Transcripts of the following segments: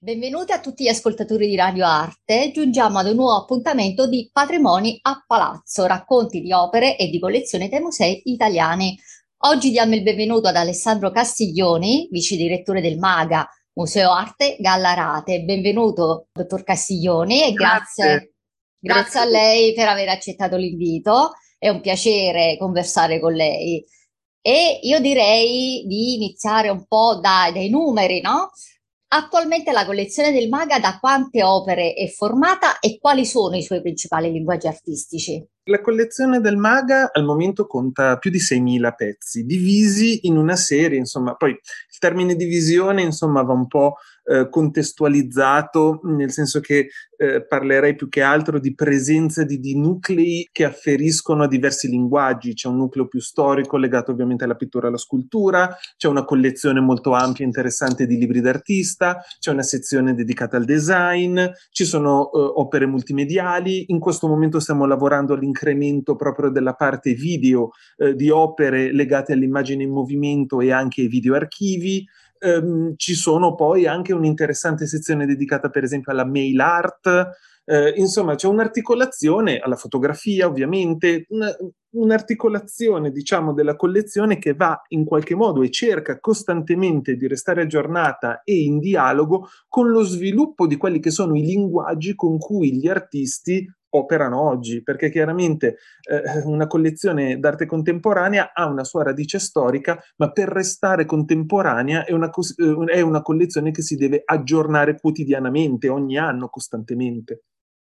Benvenuti a tutti gli ascoltatori di Radio Arte. Giungiamo ad un nuovo appuntamento di Patrimoni a Palazzo, racconti di opere e di collezioni dei musei italiani. Oggi diamo il benvenuto ad Alessandro Castiglioni, vice direttore del MAGA, Museo Arte Gallarate. Benvenuto, dottor Castiglioni, e Grazie, grazie grazie a a voi. lei per aver accettato l'invito. È un piacere conversare con lei. E io direi di iniziare un po' dai numeri, no? Attualmente la collezione del Maga da quante opere è formata e quali sono i suoi principali linguaggi artistici? La collezione del Maga al momento conta più di 6.000 pezzi, divisi in una serie, insomma, poi il termine divisione, insomma, va un po' contestualizzato, nel senso che parlerei più che altro di presenza di nuclei che afferiscono a diversi linguaggi. C'è un nucleo più storico legato ovviamente alla pittura e alla scultura, c'è una collezione molto ampia e interessante di libri d'artista, c'è una sezione dedicata al design, ci sono opere multimediali. In questo momento stiamo lavorando all'incremento proprio della parte video di opere legate all'immagine in movimento e anche ai videoarchivi. Ci sono poi anche un'interessante sezione dedicata per esempio alla mail art. Insomma, c'è un'articolazione alla fotografia, ovviamente, un'articolazione, diciamo, della collezione che va in qualche modo e cerca costantemente di restare aggiornata e in dialogo con lo sviluppo di quelli che sono i linguaggi con cui gli artisti operano oggi, perché chiaramente una collezione d'arte contemporanea ha una sua radice storica, ma per restare contemporanea è una collezione che si deve aggiornare quotidianamente, ogni anno, costantemente.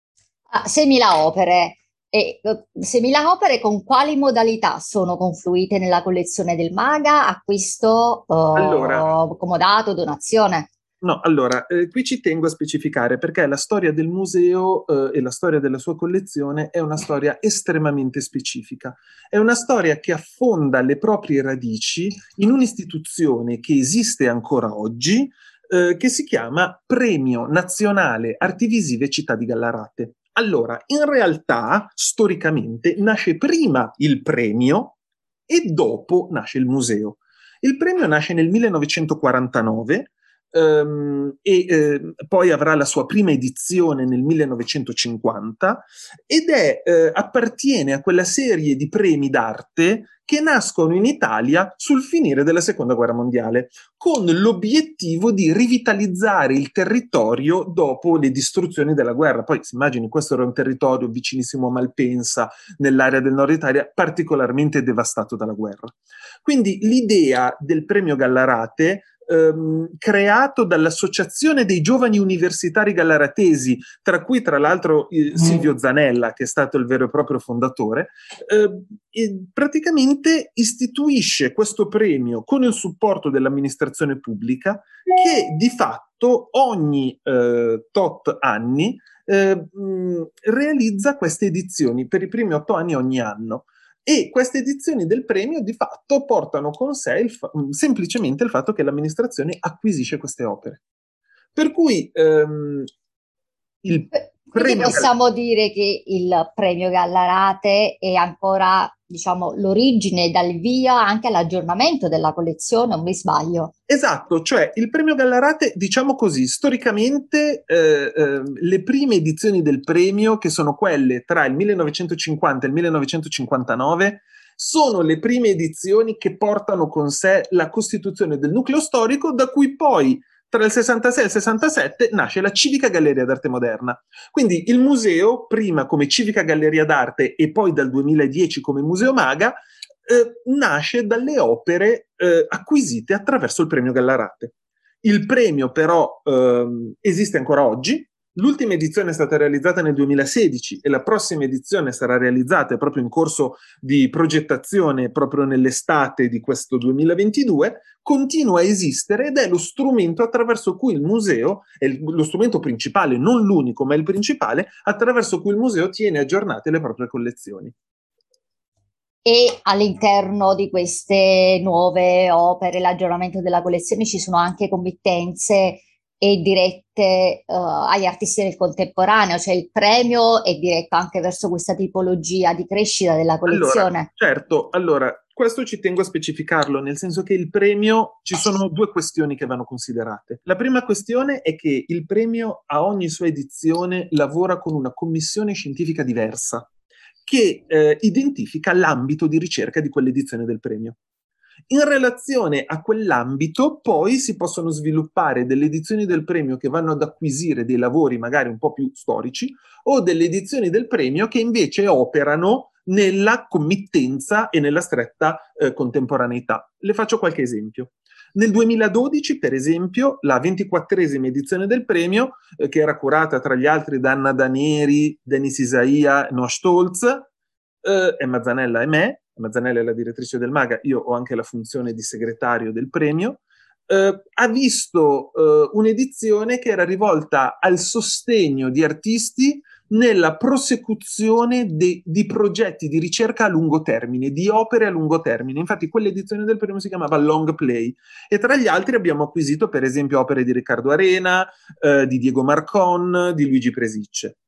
6.000 opere. E 6.000 opere con quali modalità sono confluite nella collezione del Maga? Acquisto, Allora, comodato, donazione? No, allora, qui ci tengo a specificare perché la storia del museo, e la storia della sua collezione è una storia estremamente specifica. È una storia che affonda le proprie radici in un'istituzione che esiste ancora oggi, che si chiama Premio Nazionale Arti Visive Città di Gallarate. Allora, in realtà, storicamente, nasce prima il premio e dopo nasce il museo. Il premio nasce nel 1949, poi avrà la sua prima edizione nel 1950 appartiene a quella serie di premi d'arte che nascono in Italia sul finire della Seconda Guerra Mondiale, con l'obiettivo di rivitalizzare il territorio dopo le distruzioni della guerra. Poi si immagini, questo era un territorio vicinissimo a Malpensa, nell'area del nord Italia, particolarmente devastato dalla guerra. Quindi l'idea del premio Gallarate, creato dall'Associazione dei Giovani Universitari Gallaratesi, tra cui tra l'altro Silvio Zanella, che è stato il vero e proprio fondatore, praticamente istituisce questo premio con il supporto dell'amministrazione pubblica, che di fatto ogni tot anni realizza queste edizioni per i primi 8 anni ogni anno. E queste edizioni del premio di fatto portano con sé semplicemente il fatto che l'amministrazione acquisisce queste opere. Per cui il Quindi premio possiamo dire che il premio Gallarate è ancora, diciamo, l'origine dal via anche all'aggiornamento della collezione, non mi sbaglio. Esatto, cioè il premio Gallarate, diciamo così, storicamente le prime edizioni del premio, che sono quelle tra il 1950 e il 1959, sono le prime edizioni che portano con sé la costituzione del nucleo storico, da cui poi tra il 66 e il 67 nasce la Civica Galleria d'Arte Moderna. Quindi il museo, prima come Civica Galleria d'Arte e poi dal 2010 come Museo Maga, nasce dalle opere acquisite attraverso il premio Gallarate. Il premio però esiste ancora oggi. L'ultima edizione è stata realizzata nel 2016 e la prossima edizione sarà realizzata, è proprio in corso di progettazione proprio nell'estate di questo 2022. Continua a esistere ed è lo strumento attraverso cui il museo, è lo strumento principale, non l'unico, ma il principale, attraverso cui il museo tiene aggiornate le proprie collezioni. E all'interno di queste nuove opere, l'aggiornamento della collezione, ci sono anche committenze e dirette agli artisti del contemporaneo, cioè il premio è diretto anche verso questa tipologia di crescita della Allora, collezione. certo, allora, Questo ci tengo a specificarlo, nel senso che il premio, ci sono due questioni che vanno considerate. La prima questione è che il premio a ogni sua edizione lavora con una commissione scientifica diversa che identifica l'ambito di ricerca di quell'edizione del premio. In relazione a quell'ambito, poi si possono sviluppare delle edizioni del premio che vanno ad acquisire dei lavori magari un po' più storici o delle edizioni del premio che invece operano nella committenza e nella stretta contemporaneità. Le faccio qualche esempio. Nel 2012, per esempio, la 24esima edizione del premio, che era curata tra gli altri da Anna Daneri, Denis Isaia, Noah Stolz, Emma Zanella e me. Mazzanella è la direttrice del MAGA, io ho anche la funzione di segretario del premio, ha visto un'edizione che era rivolta al sostegno di artisti nella prosecuzione di progetti di ricerca a lungo termine, di opere a lungo termine. Infatti quell'edizione del premio si chiamava Long Play e tra gli altri abbiamo acquisito per esempio opere di Riccardo Arena, di Diego Marcon, di Luigi Presicce.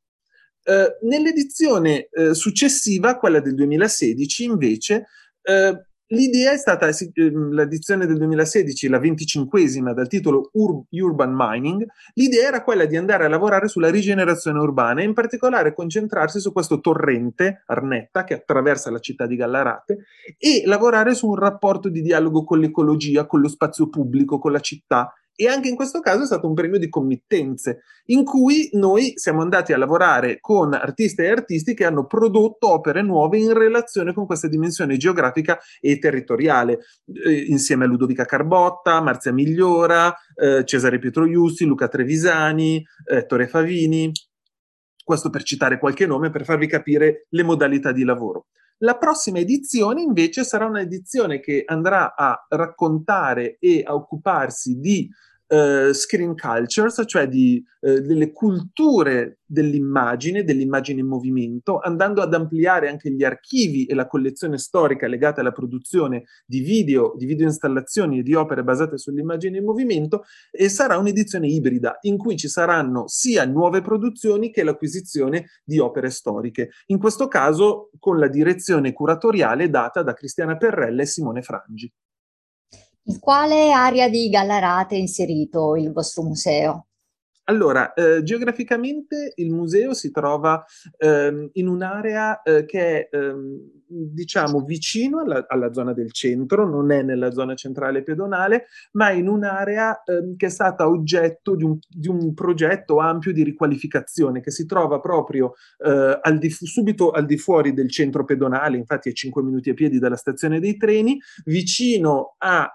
Nell'edizione successiva, quella del 2016, invece, l'idea è stata, l'edizione del 2016, la 25esima, dal titolo Urban Mining, l'idea era quella di andare a lavorare sulla rigenerazione urbana e in particolare concentrarsi su questo torrente, Arnetta, che attraversa la città di Gallarate, e lavorare su un rapporto di dialogo con l'ecologia, con lo spazio pubblico, con la città. E anche in questo caso è stato un premio di committenze, in cui noi siamo andati a lavorare con artiste e artisti che hanno prodotto opere nuove in relazione con questa dimensione geografica e territoriale, insieme a Ludovica Carbotta, Marzia Migliora, Cesare Pietro Iussi, Luca Trevisani, Ettore Favini, questo per citare qualche nome, per farvi capire le modalità di lavoro. La prossima edizione invece sarà un'edizione che andrà a raccontare e a occuparsi di screen cultures, cioè delle culture dell'immagine in movimento, andando ad ampliare anche gli archivi e la collezione storica legata alla produzione di video installazioni e di opere basate sull'immagine in movimento, e sarà un'edizione ibrida in cui ci saranno sia nuove produzioni che l'acquisizione di opere storiche. In questo caso con la direzione curatoriale data da Cristiana Perrella e Simone Frangi. In quale area di Gallarate è inserito il vostro museo? Allora, geograficamente il museo si trova in un'area che è, diciamo, vicino alla zona del centro, non è nella zona centrale pedonale, ma in un'area che è stata oggetto di un progetto ampio di riqualificazione che si trova proprio subito al di fuori del centro pedonale, infatti a 5 minuti a piedi dalla stazione dei treni, vicino a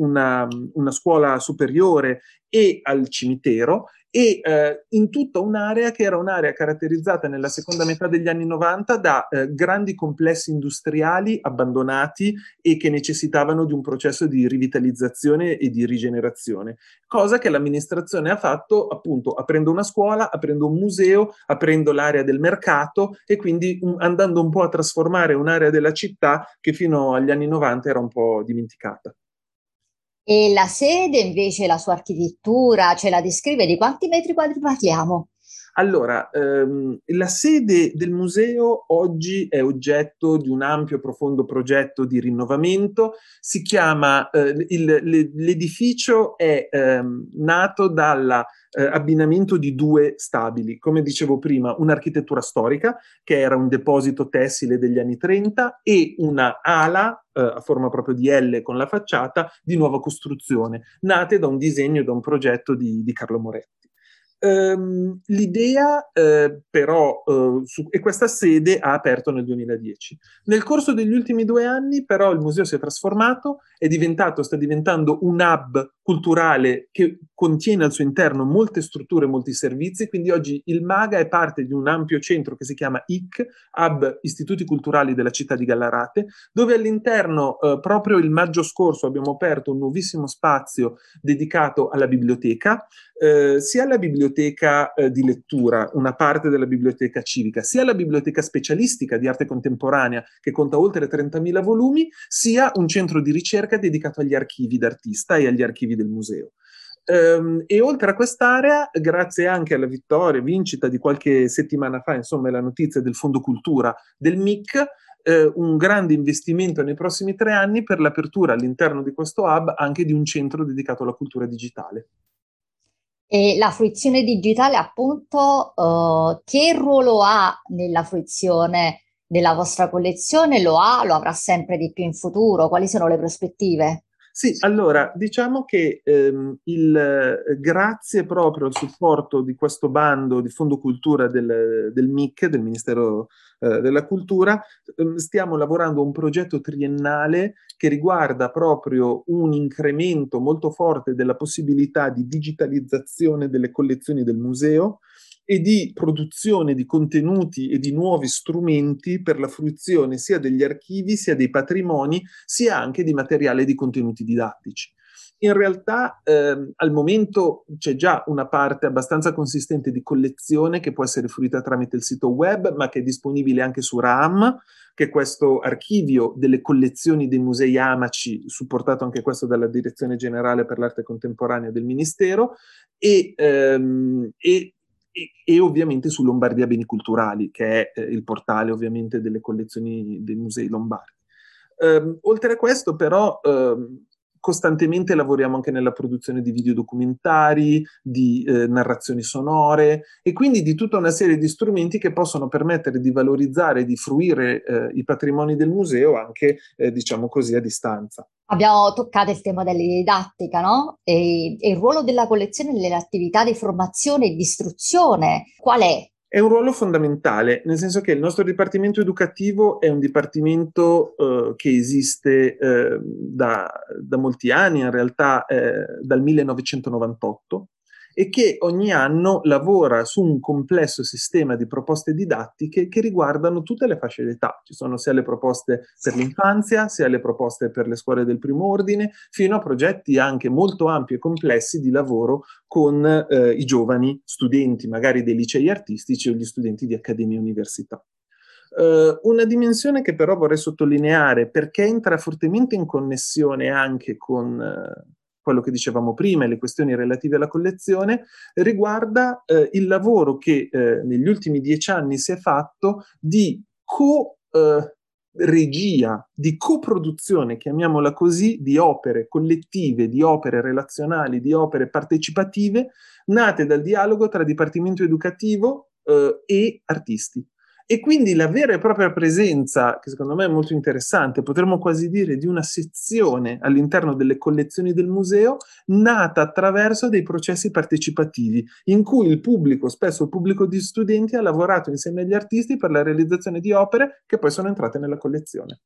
una scuola superiore e al cimitero, e in tutta un'area che era un'area caratterizzata nella seconda metà degli anni 90 da grandi complessi industriali abbandonati e che necessitavano di un processo di rivitalizzazione e di rigenerazione, cosa che l'amministrazione ha fatto appunto aprendo una scuola, aprendo un museo, aprendo l'area del mercato e quindi andando un po' a trasformare un'area della città che fino agli anni 90 era un po' dimenticata. E la sede invece, la sua architettura, ce la descrive? Di quanti metri quadri parliamo? Allora, la sede del museo oggi è oggetto di un ampio e profondo progetto di rinnovamento. Si chiama, l'edificio è nato dall'abbinamento di due stabili, come dicevo prima, un'architettura storica, che era un deposito tessile degli anni 30, e una ala a forma proprio di L con la facciata di nuova costruzione, nate da un disegno e da un progetto di Carlo Moretti. L'idea però, e questa sede ha aperto nel 2010. Nel corso degli ultimi 2 anni però il museo si è trasformato, sta diventando un hub culturale che contiene al suo interno molte strutture, molti servizi, quindi oggi il MAGA è parte di un ampio centro che si chiama IC, Hub Istituti Culturali della città di Gallarate, dove all'interno proprio il maggio scorso abbiamo aperto un nuovissimo spazio dedicato alla biblioteca, sia la biblioteca di lettura, una parte della biblioteca civica, sia la biblioteca specialistica di arte contemporanea che conta oltre 30.000 volumi, sia un centro di ricerca dedicato agli archivi d'artista e agli archivi del museo. E oltre a quest'area, grazie anche alla vincita di qualche settimana fa, insomma, la notizia del Fondo Cultura del MIC, un grande investimento nei prossimi 3 anni per l'apertura all'interno di questo hub anche di un centro dedicato alla cultura digitale. E la fruizione digitale, appunto, che ruolo ha nella fruizione della vostra collezione? Lo ha, lo avrà sempre di più in futuro? Quali sono le prospettive? Sì, allora diciamo che grazie proprio al supporto di questo bando di Fondo Cultura del MIC, del Ministero della Cultura, stiamo lavorando a un progetto triennale che riguarda proprio un incremento molto forte della possibilità di digitalizzazione delle collezioni del museo e di produzione di contenuti e di nuovi strumenti per la fruizione sia degli archivi, sia dei patrimoni, sia anche di materiale e di contenuti didattici. In realtà al momento c'è già una parte abbastanza consistente di collezione che può essere fruita tramite il sito web, ma che è disponibile anche su RAM, che è questo archivio delle collezioni dei musei Amaci, supportato anche questo dalla Direzione Generale per l'Arte Contemporanea del Ministero, e, e ovviamente su Lombardia Beni Culturali, che è il portale ovviamente delle collezioni dei musei lombardi. Oltre a questo, però, costantemente lavoriamo anche nella produzione di videodocumentari, di narrazioni sonore e quindi di tutta una serie di strumenti che possono permettere di valorizzare e di fruire i patrimoni del museo anche, diciamo così, a distanza. Abbiamo toccato il tema della didattica, no? E il ruolo della collezione nelle attività di formazione e di istruzione, qual è? È un ruolo fondamentale, nel senso che il nostro dipartimento educativo è un dipartimento che esiste da molti anni, in realtà dal 1998, e che ogni anno lavora su un complesso sistema di proposte didattiche che riguardano tutte le fasce d'età. Ci sono sia le proposte per l'infanzia, sia le proposte per le scuole del primo ordine, fino a progetti anche molto ampi e complessi di lavoro con i giovani studenti, magari dei licei artistici o gli studenti di accademie e università. Una dimensione che però vorrei sottolineare perché entra fortemente in connessione anche con quello che dicevamo prima e le questioni relative alla collezione, riguarda il lavoro che negli ultimi 10 anni si è fatto di regia, di coproduzione, chiamiamola così, di opere collettive, di opere relazionali, di opere partecipative, nate dal dialogo tra Dipartimento Educativo e artisti. E quindi la vera e propria presenza, che secondo me è molto interessante, potremmo quasi dire di una sezione all'interno delle collezioni del museo, nata attraverso dei processi partecipativi, in cui il pubblico, spesso il pubblico di studenti, ha lavorato insieme agli artisti per la realizzazione di opere che poi sono entrate nella collezione.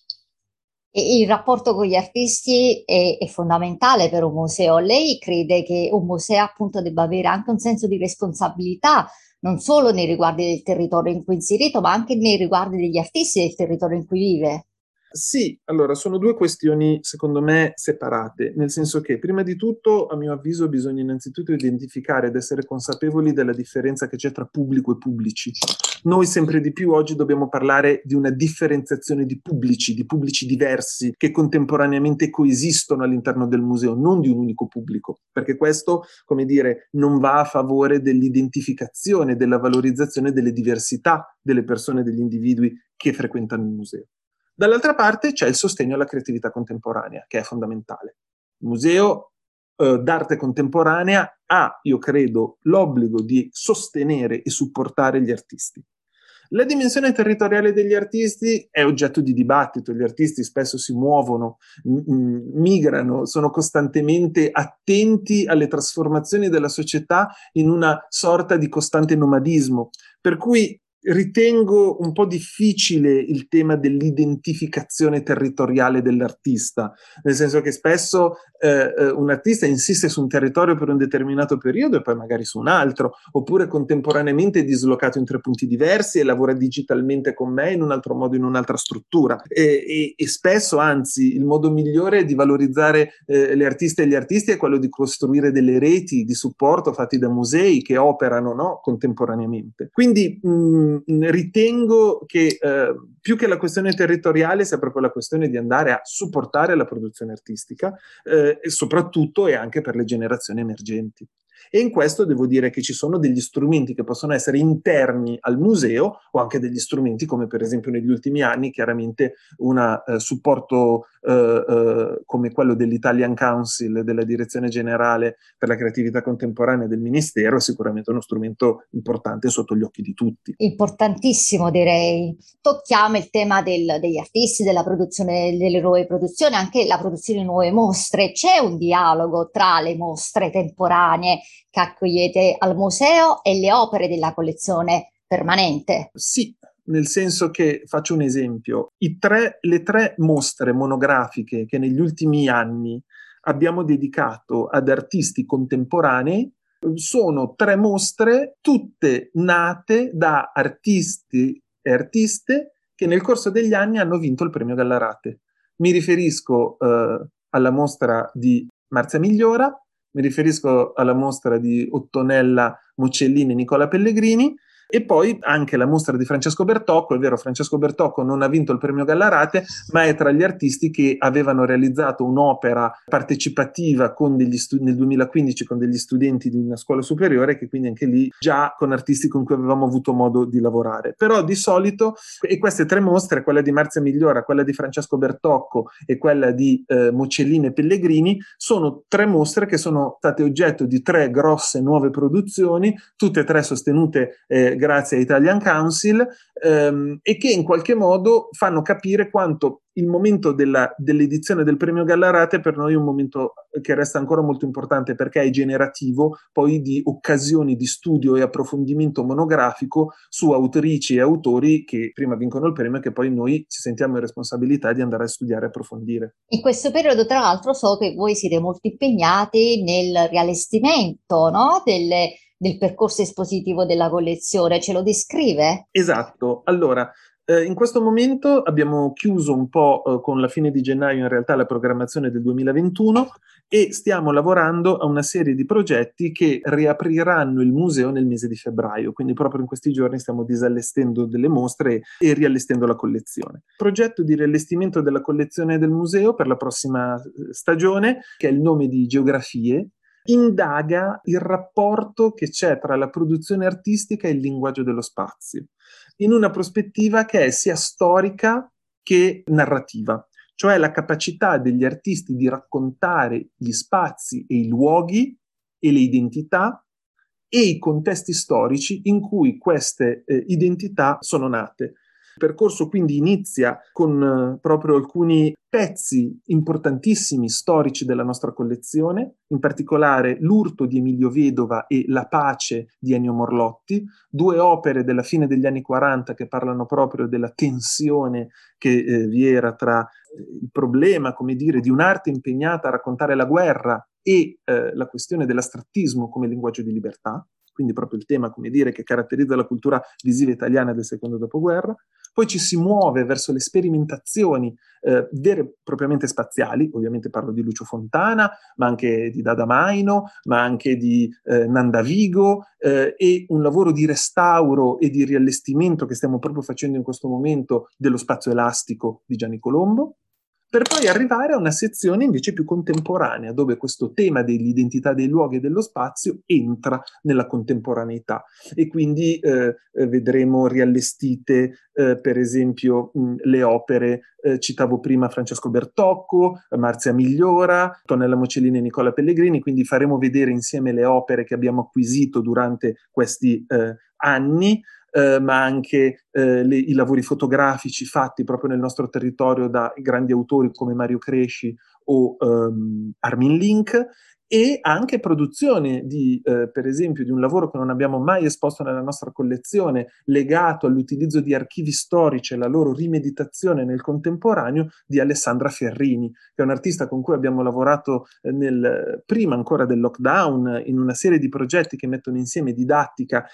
E il rapporto con gli artisti è fondamentale per un museo. Lei crede che un museo appunto debba avere anche un senso di responsabilità, non solo nei riguardi del territorio in cui è inserito, ma anche nei riguardi degli artisti del territorio in cui vive? Sì, allora sono due questioni secondo me separate, nel senso che prima di tutto, a mio avviso, bisogna innanzitutto identificare ed essere consapevoli della differenza che c'è tra pubblico e pubblici. Noi sempre di più oggi dobbiamo parlare di una differenziazione di pubblici diversi che contemporaneamente coesistono all'interno del museo, non di un unico pubblico, perché questo, come dire, non va a favore dell'identificazione, della valorizzazione delle diversità delle persone, degli individui che frequentano il museo. Dall'altra parte c'è il sostegno alla creatività contemporanea, che è fondamentale. Il museo d'arte contemporanea ha, io credo, l'obbligo di sostenere e supportare gli artisti. La dimensione territoriale degli artisti è oggetto di dibattito, gli artisti spesso si muovono, migrano, sono costantemente attenti alle trasformazioni della società in una sorta di costante nomadismo, per cui ritengo un po' difficile il tema dell'identificazione territoriale dell'artista, nel senso che spesso un artista insiste su un territorio per un determinato periodo e poi magari su un altro, oppure contemporaneamente è dislocato in 3 punti diversi e lavora digitalmente con me in un altro modo, in un'altra struttura. E spesso, anzi, il modo migliore di valorizzare le artiste e gli artisti è quello di costruire delle reti di supporto fatti da musei che operano, no, contemporaneamente. Quindi ritengo che più che la questione territoriale sia proprio la questione di andare a supportare la produzione artistica e soprattutto e anche per le generazioni emergenti. E in questo devo dire che ci sono degli strumenti che possono essere interni al museo o anche degli strumenti come per esempio negli ultimi anni chiaramente un supporto come quello dell'Italian Council, della Direzione Generale per la Creatività Contemporanea del Ministero, è sicuramente uno strumento importante sotto gli occhi di tutti. Importantissimo, direi. Tocchiamo il tema degli artisti, della produzione, delle nuove produzioni, anche la produzione di nuove mostre. C'è un dialogo tra le mostre temporanee che accogliete al museo e le opere della collezione permanente? Sì, nel senso che, faccio un esempio, le tre mostre monografiche che negli ultimi anni abbiamo dedicato ad artisti contemporanei sono tre mostre tutte nate da artisti e artiste che nel corso degli anni hanno vinto il premio Gallarate. Mi riferisco alla mostra di Marzia Migliora, mi riferisco alla mostra di Ottonella Mocellini e Nicola Pellegrini, e poi anche la mostra di Francesco Bertocco. È vero, Francesco Bertocco non ha vinto il premio Gallarate, ma è tra gli artisti che avevano realizzato un'opera partecipativa nel 2015 con degli studenti di una scuola superiore, che quindi anche lì già con artisti con cui avevamo avuto modo di lavorare. Però di solito, e queste tre mostre, quella di Marzia Migliora, quella di Francesco Bertocco e quella di Mocellini e Pellegrini, sono tre mostre che sono state oggetto di tre grosse nuove produzioni, tutte e tre sostenute grazie a Italian Council, e che in qualche modo fanno capire quanto il momento dell'edizione del premio Gallarate per noi è un momento che resta ancora molto importante, perché è generativo poi di occasioni di studio e approfondimento monografico su autrici e autori che prima vincono il premio e che poi noi ci sentiamo in responsabilità di andare a studiare e approfondire. In questo periodo, tra l'altro, so che voi siete molto impegnati nel riallestimento, no? Del percorso espositivo della collezione. Ce lo descrive? Esatto, allora in questo momento abbiamo chiuso un po' con la fine di gennaio in realtà la programmazione del 2021 e stiamo lavorando a una serie di progetti che riapriranno il museo nel mese di febbraio, quindi proprio in questi giorni stiamo disallestendo delle mostre e riallestendo la collezione. Progetto di riallestimento della collezione del museo per la prossima stagione, che è il nome di Geografie, indaga il rapporto che c'è tra la produzione artistica e il linguaggio dello spazio, in una prospettiva che è sia storica che narrativa, cioè la capacità degli artisti di raccontare gli spazi e i luoghi e le identità e i contesti storici in cui queste identità sono nate. Il percorso quindi inizia con proprio alcuni pezzi importantissimi storici della nostra collezione, in particolare L'urto di Emilio Vedova e La pace di Ennio Morlotti, due opere della fine degli anni 40 che parlano proprio della tensione che vi era tra il problema, come dire, di un'arte impegnata a raccontare la guerra e la questione dell'astrattismo come linguaggio di libertà, quindi proprio il tema, come dire, che caratterizza la cultura visiva italiana del secondo dopoguerra. Poi ci si muove verso le sperimentazioni vere e propriamente spaziali, ovviamente parlo di Lucio Fontana, ma anche di Dada Maino, ma anche di Nanda Vigo, e un lavoro di restauro e di riallestimento che stiamo proprio facendo in questo momento dello spazio elastico di Gianni Colombo, per poi arrivare a una sezione invece più contemporanea, dove questo tema dell'identità dei luoghi e dello spazio entra nella contemporaneità e quindi vedremo riallestite per esempio le opere, citavo prima Francesco Bertocco, Marzia Migliora, Tonella Mocellini e Nicola Pellegrini, quindi faremo vedere insieme le opere che abbiamo acquisito durante questi anni, ma anche i lavori fotografici fatti proprio nel nostro territorio da grandi autori come Mario Cresci o Armin Link, e anche produzione per esempio, di un lavoro che non abbiamo mai esposto nella nostra collezione, legato all'utilizzo di archivi storici e la loro rimeditazione nel contemporaneo, di Alessandra Ferrini, che è un'artista con cui abbiamo lavorato prima ancora del lockdown, in una serie di progetti che mettono insieme didattica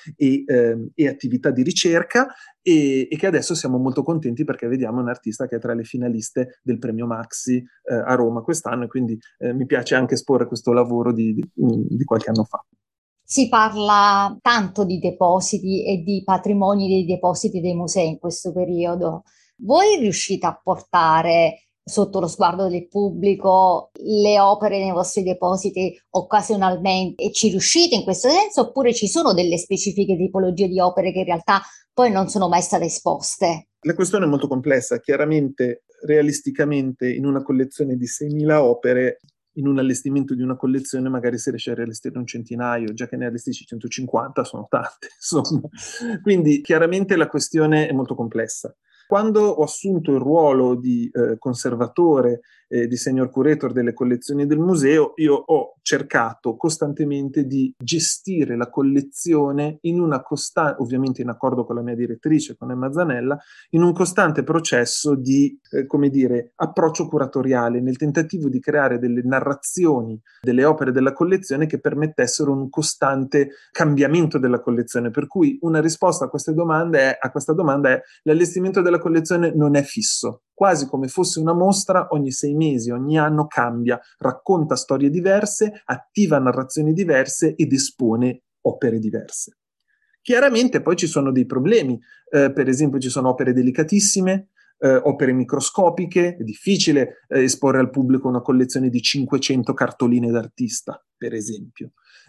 e attività di ricerca, e che adesso siamo molto contenti perché vediamo un artista che è tra le finaliste del premio Maxi a Roma quest'anno, e quindi mi piace anche esporre questo lavoro di qualche anno fa. Si parla tanto di depositi e di patrimoni dei depositi dei musei in questo periodo. Voi riuscite a portare sotto lo sguardo del pubblico le opere nei vostri depositi occasionalmente e ci riuscite in questo senso, oppure ci sono delle specifiche tipologie di opere che in realtà poi non sono mai state esposte? La questione è molto complessa. Chiaramente, realisticamente, in una collezione di 6.000 opere, in un allestimento di una collezione magari si riesce a riallestire un centinaio, già che ne allestisci 150 sono tante, insomma. Quindi chiaramente la questione è molto complessa. Quando ho assunto il ruolo di conservatore, di senior curator delle collezioni del museo, io ho cercato costantemente di gestire la collezione in una costante, ovviamente in accordo con la mia direttrice, con Emma Zanella, in un costante processo di, come dire, approccio curatoriale, nel tentativo di creare delle narrazioni delle opere della collezione che permettessero un costante cambiamento della collezione. Per cui una risposta a questa domanda è l'allestimento della collezione non è fisso, quasi come fosse una mostra, ogni 6 mesi, ogni anno cambia, racconta storie diverse, attiva narrazioni diverse ed espone opere diverse. Chiaramente poi ci sono dei problemi, per esempio ci sono opere delicatissime, opere microscopiche, è difficile esporre al pubblico una collezione di 500 cartoline d'artista, per esempio.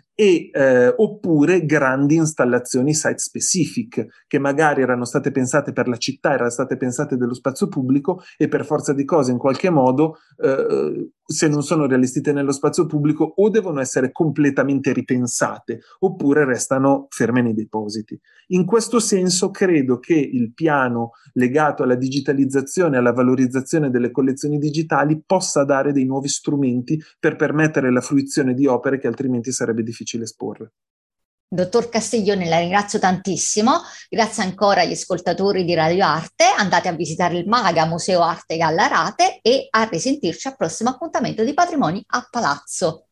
Oppure grandi installazioni site specific che magari erano state pensate per la città, erano state pensate dello spazio pubblico e per forza di cose in qualche modo se non sono riallestite nello spazio pubblico o devono essere completamente ripensate oppure restano ferme nei depositi. In questo senso credo che il piano legato alla digitalizzazione e alla valorizzazione delle collezioni digitali possa dare dei nuovi strumenti per permettere la fruizione di opere che altrimenti sarebbe difficile esporre. Dottor Castiglione, la ringrazio tantissimo, grazie ancora agli ascoltatori di Radio Arte, andate a visitare il MAGA Museo Arte Gallarate e a risentirci al prossimo appuntamento di Patrimoni a Palazzo.